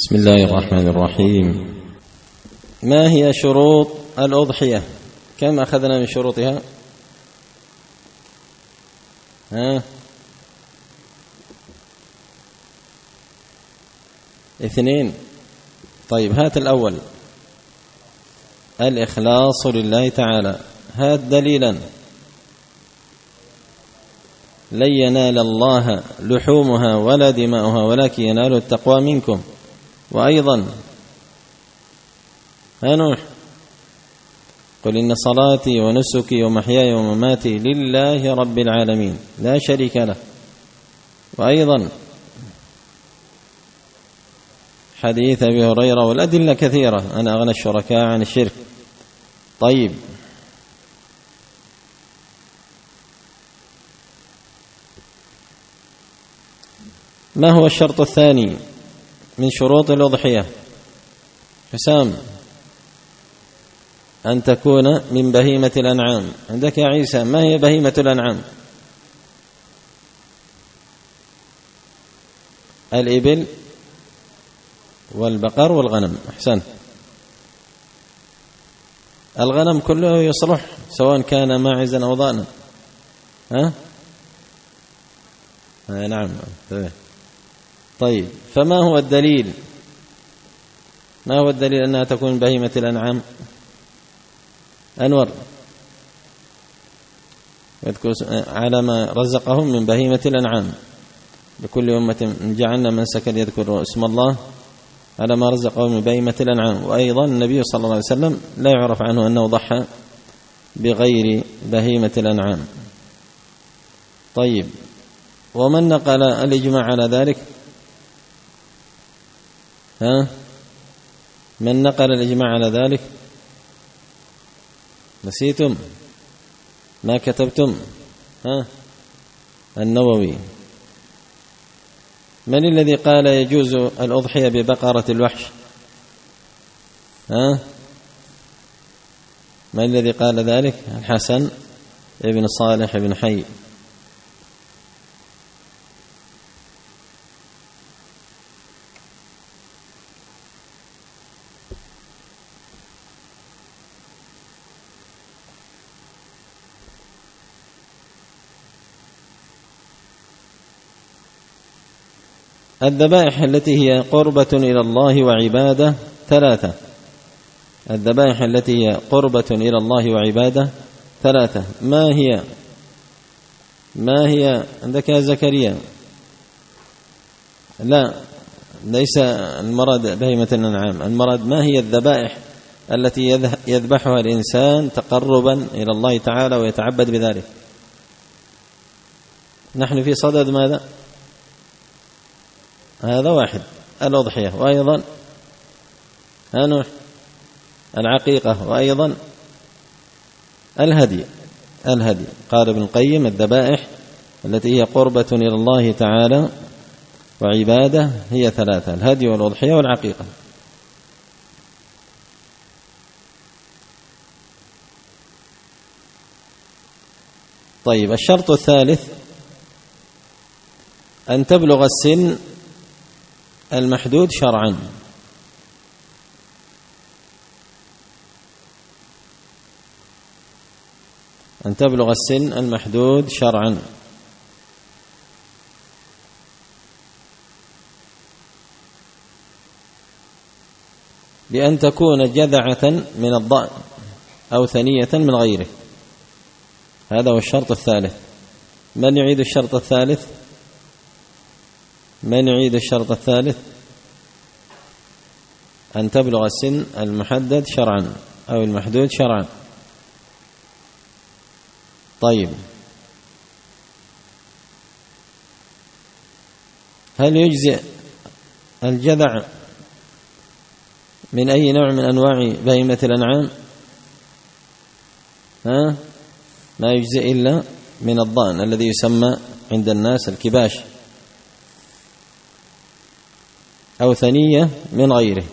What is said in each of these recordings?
بسم الله الرحمن الرحيم. ما هي شروط الأضحية؟ كم أخذنا من شروطها؟ 2. طيب، هات الأول. الإخلاص لله تعالى. هات دليلا. لن ينال الله لحومها ولا دماؤها ولكن ينال التقوى منكم. وأيضا نوح: قل إن صلاتي ونسكي ومحياي ومماتي لله رب العالمين لا شريك له. وأيضا حديث أبي هريرة، والأدلة كثيرة: أنا أغنى الشركاء عن الشرك. طيب، ما هو الشرط الثاني من شروط الأضحية؟ حسام: أن تكون من بهيمة الأنعام. عندك يا عيسى: ما هي بهيمة الأنعام؟ الإبل والبقر والغنم. أحسن. الغنم كله يصلح سواء كان ماعزا أو ضأنا. نعم. طيب، فما هو الدليل؟ ما هو الدليل أنها تكون بهيمة الأنعام؟ أنور: يذكر على ما رزقهم من بهيمة الأنعام. لكل أمة جعلنا منسكا يذكر اسم الله على ما رزقهم من بهيمة الأنعام. وأيضا النبي صلى الله عليه وسلم لا يعرف عنه أنه ضحى بغير بهيمة الأنعام. طيب، ومن نقل الإجماع على ذلك؟ من نقل الإجماع على ذلك؟ نسيتم؟ ما كتبتم؟ النووي. من الذي قال يجوز الأضحية ببقرة الوحش؟ من الذي قال ذلك؟ الحسن ابن صالح بن حي. الذبائح التي هي قربة إلى الله وعبادة 3. الذبائح التي هي قربة إلى الله وعبادة 3. ما هي عندك يا زكريا؟ لا، ليس المراد بهيمة الأنعام. المراد ما هي الذبائح التي يذبحها الإنسان تقربا إلى الله تعالى ويتعبد بذلك. نحن في صدد ماذا؟ هذا واحد، الأضحية. وأيضا العقيقة. وأيضا الهدي. قال ابن القيم: الذبائح التي هي قربة إلى الله تعالى وعبادة هي 3: الهدي والأضحية والعقيقة. طيب، الشرط الثالث: أن تبلغ السن المحدود شرعا. أن تبلغ السن المحدود شرعا. بأن تكون جذعة من الضأن أو ثنية من غيره. هذا هو الشرط الثالث. من يعيد الشرط الثالث؟ من يعيد الشرط الثالث؟ أن تبلغ السن المحدد شرعا أو المحدود شرعا. طيب، هل يجزئ الجذع من أي نوع من أنواع بهيمة الأنعام؟ ما يجزئ إلا من الضأن الذي يسمى عند الناس الكباش، أو ثنية من غيره.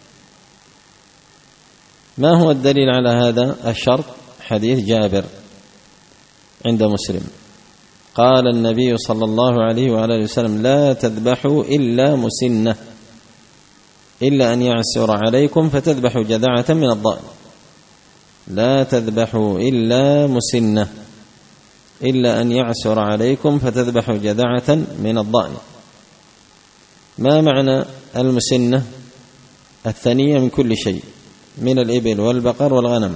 ما هو الدليل على هذا الشرط؟ حديث جابر عند مسلم: قال النبي صلى الله عليه وعلى آله وسلم: لا تذبحوا إلا مسنة. إلا أن يعسر عليكم فتذبحوا جذعة من الضأن. لا تذبحوا إلا مسنة، إلا أن يعسر عليكم فتذبحوا جذعة من الضأن. ما معنى المسنة؟ الثنية من كل شيء، من الإبل والبقر والغنم.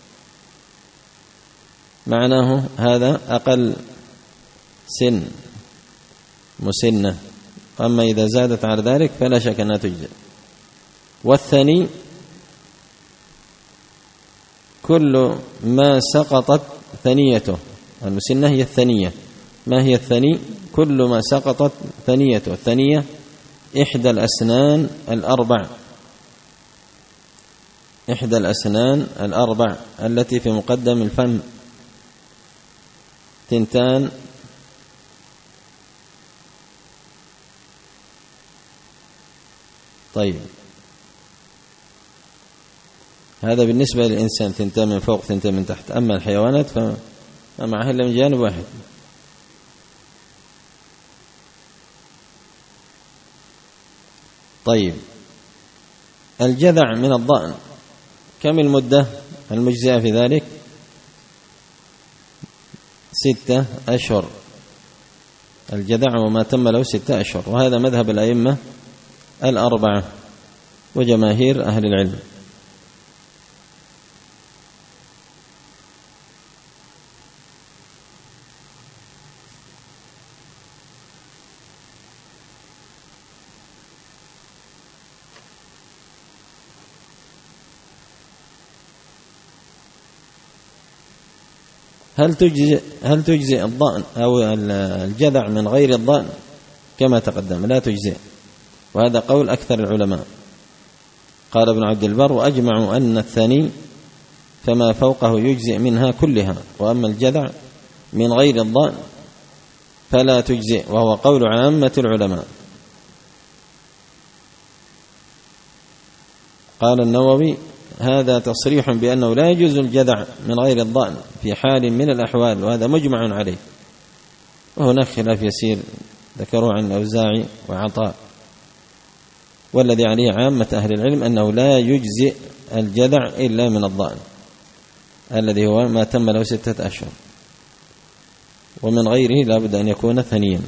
معناه هذا أقل سن مسنة، أما إذا زادت على ذلك فلا شك أنها تجزئ. والثني كل ما سقطت ثنيته. المسنة هي الثنية. ما هي الثني؟ كل ما سقطت ثنيته. الثنية إحدى الأسنان الأربع، إحدى الأسنان الأربع التي في مقدم الفم، تنتان طيب، هذا بالنسبة للإنسان، تنتان من فوق تنتان من تحت. أما الحيوانات فمعها إلا من جانب واحد. طيب، الجذع من الضأن كم المدة المجزئة في ذلك؟ 6 أشهر. الجذع وما تم له 6 أشهر، وهذا مذهب الأئمة الأربعة وجماهير أهل العلم. هل تجزئ الضأن أو الجذع من غير الضأن؟ كما تقدم لا تجزئ، وهذا قول أكثر العلماء. قال ابن عبد البر: وأجمعوا أن الثني فما فوقه يجزئ منها كلها، وأما الجذع من غير الضأن فلا تجزئ، وهو قول عامة العلماء. قال النووي: هذا تصريح بأنه لا يجوز الجذع من غير الضأن في حال من الأحوال، وهذا مجمع عليه. وهناك خلاف يسير ذكروه عن الأوزاعي وعطاء، والذي عليه عامة أهل العلم أنه لا يجزئ الجذع إلا من الضأن الذي هو ما تم له 6 أشهر، ومن غيره لا بد أن يكون ثنيا.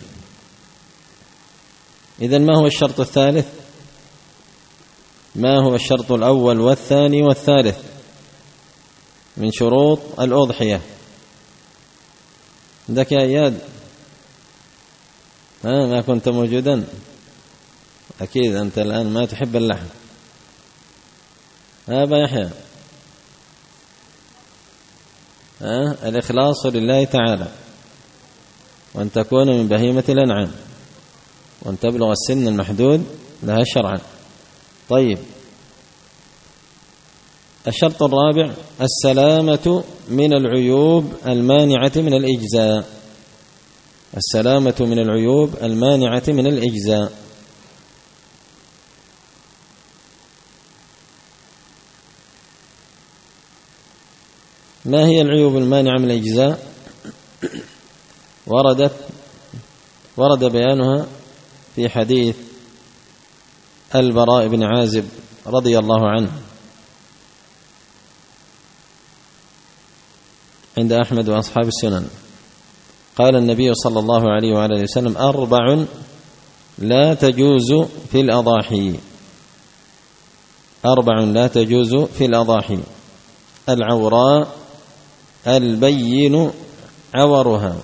إذن ما هو الشرط الثالث؟ ما هو الشرط الأول والثاني والثالث من شروط الأضحية؟ عندك يا إياد؟ ما كنت موجودا؟ أكيد أنت الآن ما تحب اللحم. أبا يحيى، الإخلاص لله تعالى، وأن تكون من بهيمة الأنعام، وأن تبلغ السن المحدود لها شرعا. طيب، الشرط الرابع: السلامة من العيوب المانعة من الإجزاء. السلامة من العيوب المانعة من الإجزاء. ما هي العيوب المانعة من الإجزاء؟ ورد بيانها في حديث البراء بن عازب رضي الله عنه عند أحمد وأصحاب السنن. قال النبي صلى الله عليه وعلى وسلم: 4 لا تجوز في الأضاحي. 4 لا تجوز في الأضاحي: العوراء البين عورها.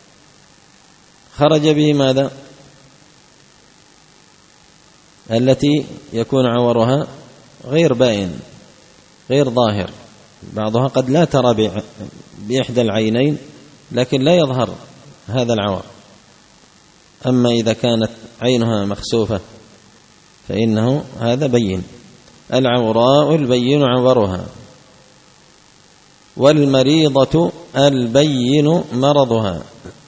خرج به ماذا؟ التي يكون عورها غير باين غير ظاهر، بعضها قد لا ترى بإحدى العينين لكن لا يظهر هذا العور. أما إذا كانت عينها مخسوفة فإنه هذا بين. العوراء البين عورها، والمريضة البين مرضها،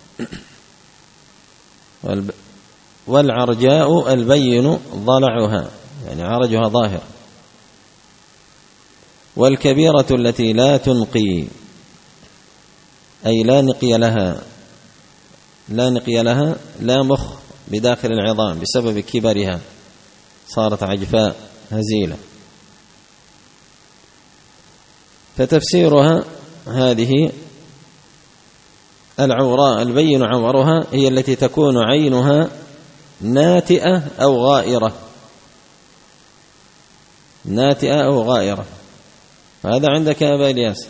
والعرجاء البين ضلعها، يعني عرجها ظاهر، والكبيرة التي لا تنقي، أي لا نقي لها، لا نقي لها، لا مخ بداخل العظام بسبب كبرها، صارت عجفاء هزيلة. فتفسيرها هذه العوراء البين عورها هي التي تكون عينها ناتئة أو غائرة، ناتئة أو غائرة. هذا عندك يا أبا إلياس.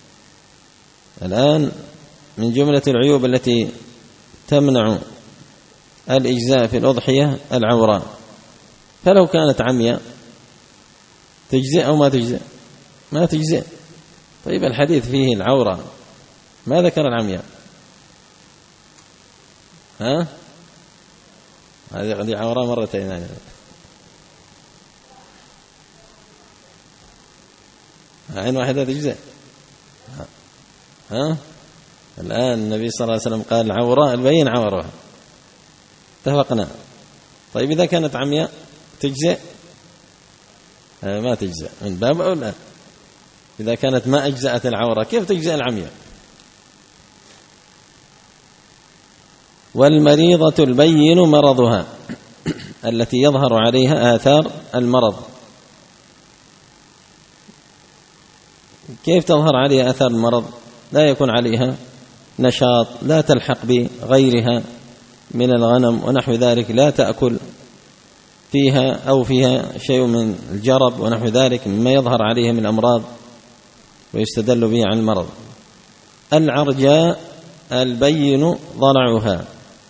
الآن من جملة العيوب التي تمنع الإجزاء في الأضحية العوراء، فلو كانت عمياء تجزئ أو ما تجزئ؟ ما تجزئ. طيب الحديث فيه العورة، ما ذكر العمياء؟ ها؟ هذه عورة مرتين يعني. عين واحدة تجزئ. ها؟ الآن النبي صلى الله عليه وسلم قال العورة البين عورها، اتفقنا. طيب إذا كانت عمياء تجزئ؟ ما تجزئ من باب أولى. إذا كانت ما أجزأت العورة كيف تجزئ العمياء؟ والمريضة البين مرضها التي يظهر عليها آثار المرض. كيف تظهر عليها آثار المرض؟ لا يكون عليها نشاط، لا تلحق بغيرها من الغنم ونحو ذلك، لا تأكل فيها أو فيها شيء من الجرب ونحو ذلك مما يظهر عليها من الأمراض ويستدل به عن المرض. العرجاء البين ضلعها،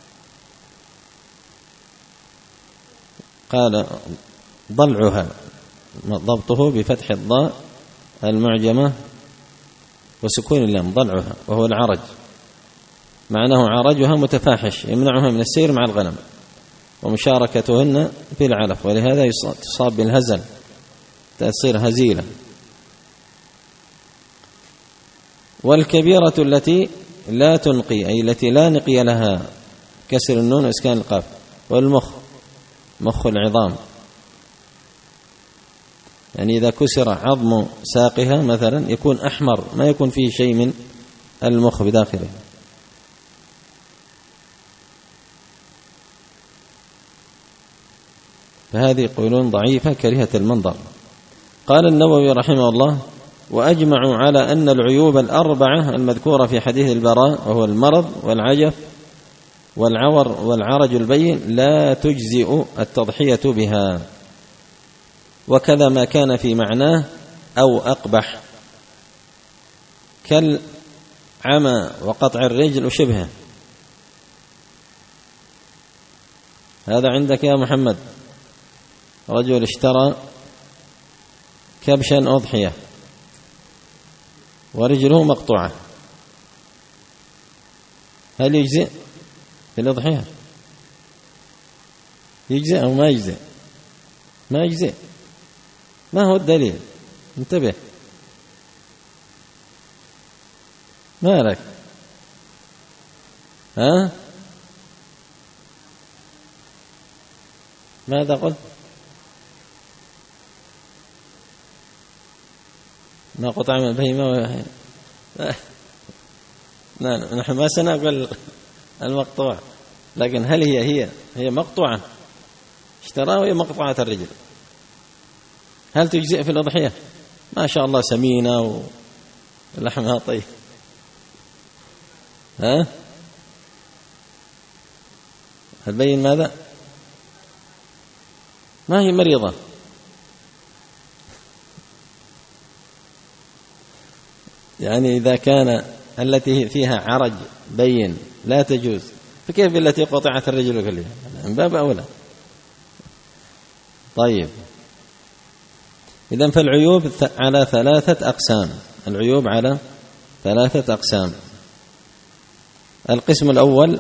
قال ضلعها ضبطه بفتح الضاء المعجمة وسكون اللام، ضلعها، وهو العرج، معناه عرجها متفاحش يمنعها من السير مع الغنم ومشاركتهن في العلف، ولهذا تصاب بالهزل، تصير هزيلة. والكبيرة التي لا تنقي، أي التي لا نقي لها، كسر النون وإسكان القاف. والمخ، مخ العظام، يعني إذا كسر عظم ساقها مثلا يكون أحمر، ما يكون فيه شيء من المخ بداخله. فهذه يقولون ضعيفة كريهة المنظر. قال النووي رحمه الله: وأجمعوا على أن العيوب الأربعة المذكورة في حديث البراء، وهو المرض والعجف والعور والعرج البين، لا تجزئ التضحية بها، وكذا ما كان في معناه أو أقبح كالعمى وقطع الرجل وشبهه. هذا عندك يا محمد، رجل اشترى كبشا أضحية ورجله مقطوعة، هل يجزئ في الأضحية؟ يجزئ أو ما يجزئ؟ ما يجزئ. ما هو الدليل؟ انتبه، ما لك؟ ها؟ ماذا قلت؟ ما قطع من البهيمة نحن ما سنقول المقطوع، لكن هل هي مقطوعة، اشتراها وهي مقطوعة الرجل، هل تجزئ في الأضحية؟ ما شاء الله سمينة ولحمها طيب، ها؟ البين ماذا؟ ما هي مريضة، يعني إذا كان التي فيها عرج بين لا تجوز، فكيف التي قطعت الرجل كلها؟ من باب أولى. طيب، إذن فالعيوب على ثلاثة أقسام، العيوب على ثلاثة أقسام. القسم الأول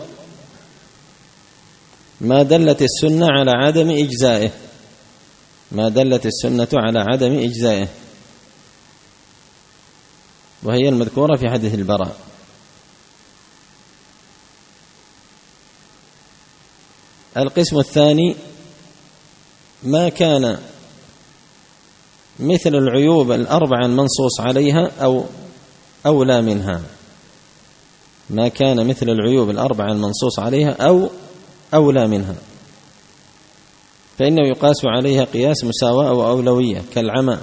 ما دلت السنة على عدم إجزائه، ما دلت السنة على عدم إجزائه، وهي المذكورة في حديث البراء. القسم الثاني ما كان مثل العيوب الأربعة المنصوص عليها أو أولى منها، ما كان مثل العيوب الأربعة المنصوص عليها أو أولى منها. فإنه يقاس عليها قياس مساواة وأولوية كالعمى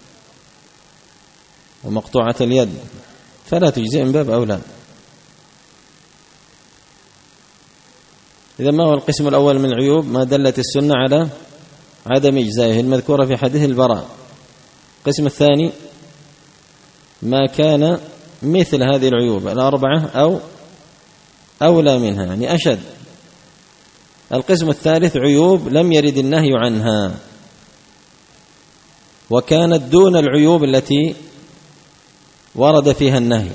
ومقطوعة اليد، فلا تجزئ من باب أولى. إذا ما هو القسم الأول من العيوب؟ ما دلت السنة على عدم إجزائه المذكورة في حديث البراء. القسم الثاني ما كان مثل هذه العيوب الأربعة أو أولى منها، يعني أشد. القسم الثالث عيوب لم يرد النهي عنها وكانت دون العيوب التي ورد فيها النهي،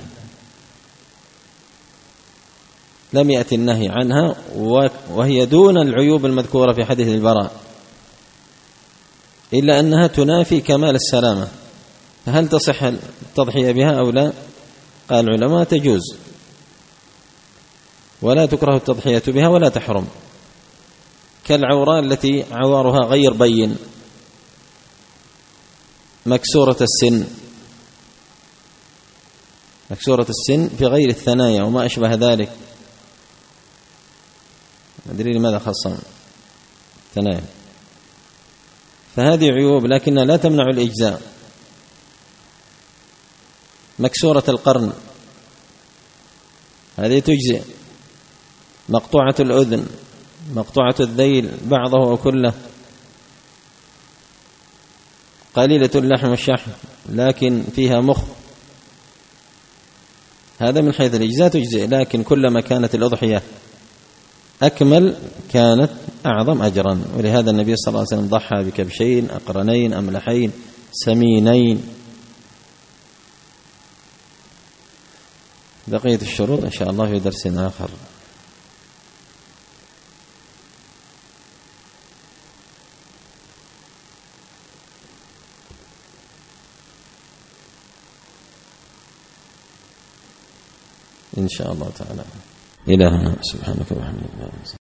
لم يأتي النهي عنها وهي دون العيوب المذكورة في حديث البراء، إلا أنها تنافي كمال السلامة. فهل تصح التضحية بها أو لا؟ قال العلماء تجوز ولا تكره التضحية بها ولا تحرم، كالعوراء التي عوارها غير بين، مكسورة السن، مكسورة السن في غير الثنايا وما أشبه ذلك، أدري لماذا خصم الثنايا، فهذه عيوب لكنها لا تمنع الإجزاء. مكسورة القرن هذه تجزئ، مقطوعة الأذن، مقطوعة الذيل بعضه أو كله، قليلة اللحم والشحم لكن فيها مخ، هذا من حيث الإجزاء تجزئ، لكن كلما كانت الأضحية أكمل كانت أعظم أجرا. ولهذا النبي صلى الله عليه وسلم ضحى بكبشين أقرنين أملحين سمينين. بقية الشروط إن شاء الله في درس آخر. إن شاء الله تعالى. إلهنا سبحانك وبحمدك.